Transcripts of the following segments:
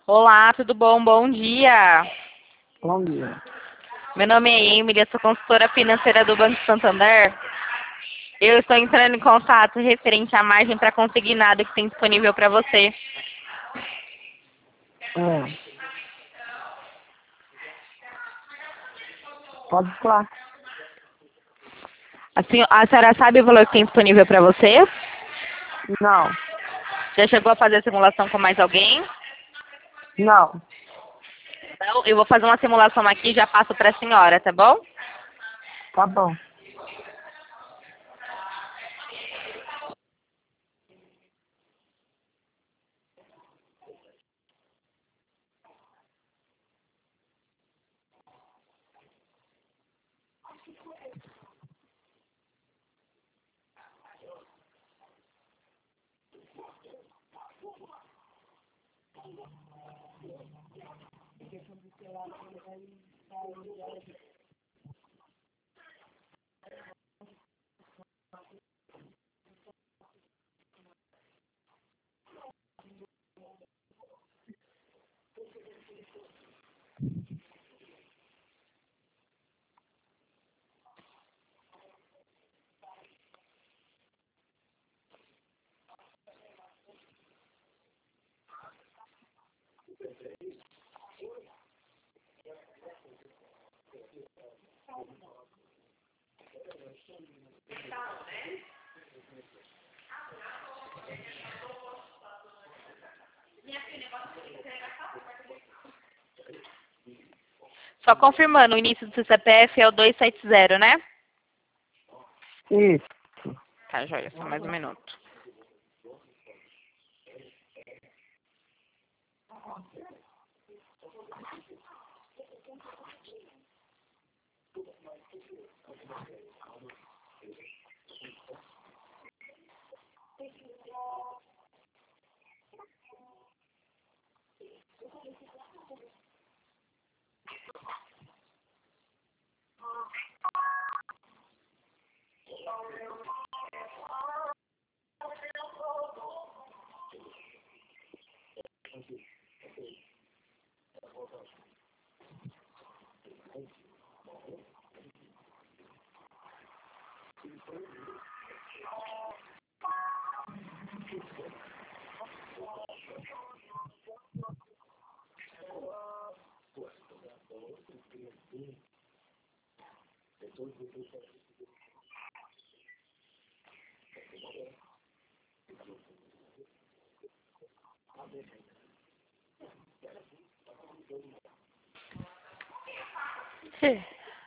Olá, tudo bom? Bom dia. Bom dia. Meu nome é Emily, eu sou consultora financeira do Banco Santander. Eu estou entrando em contato referente à margem para consignado que tem disponível para você. É, pode falar. A senhora sabe o valor que tem disponível para você? Não, Já chegou a fazer a simulação com mais alguém? não, Então, eu vou fazer uma simulação aqui e já passo para a senhora, tá bom? tá bom. Só confirmando, o início do seu CPF é o 270, né? Isso. Tá, joia, só mais um minuto. Sim.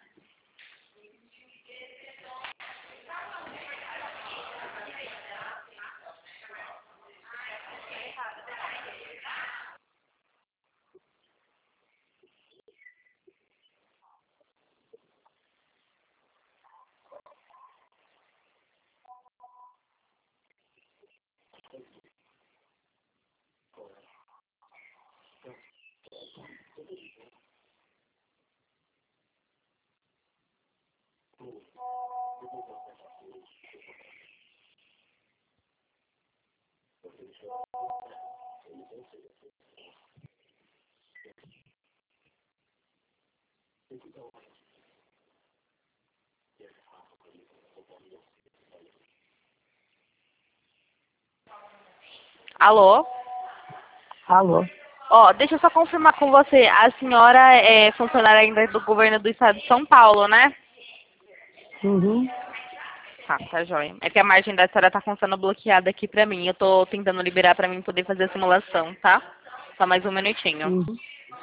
Alô? Alô? Ó, deixa eu só confirmar com você. A senhora é funcionária ainda do governo do estado de São Paulo, né? Uhum. Tá joia. É que a margem da senhora tá constando bloqueada aqui pra mim. Eu tô tentando liberar pra mim poder fazer a simulação, tá? Só mais um minutinho. Uhum.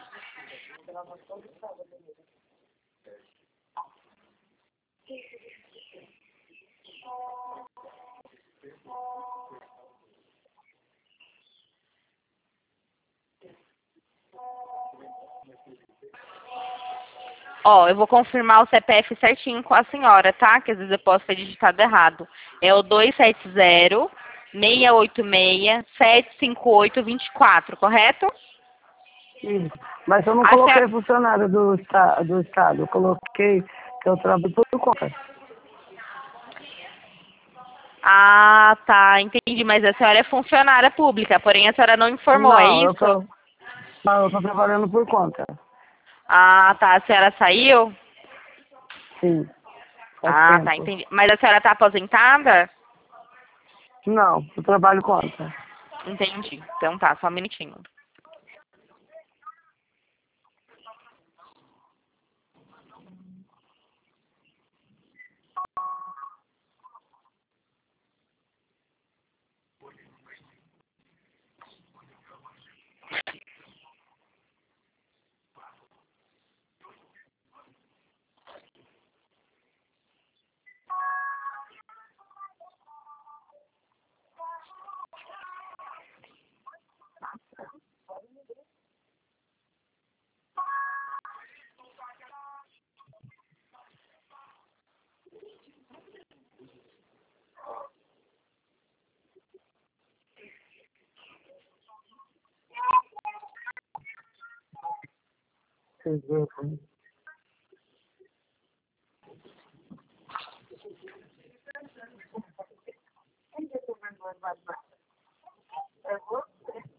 Ó, eu vou confirmar o CPF certinho com a senhora, tá? Que às vezes eu posso ter digitado errado. É o 270-686-758-24, correto? Isso. Mas eu não A coloquei senhora... funcionário do Estado. Eu coloquei que eu trabalho por conta. Ah, tá, entendi. Mas a senhora é funcionária pública, porém a senhora não informou, é Não, isso? Não, eu tô trabalhando por conta. Ah, tá. A senhora saiu? Sim, faz Ah, tá, tempo. entendi. Mas a senhora tá aposentada? Não, eu trabalho conta. Entendi. Então tá, só um minutinho. Vocês veem.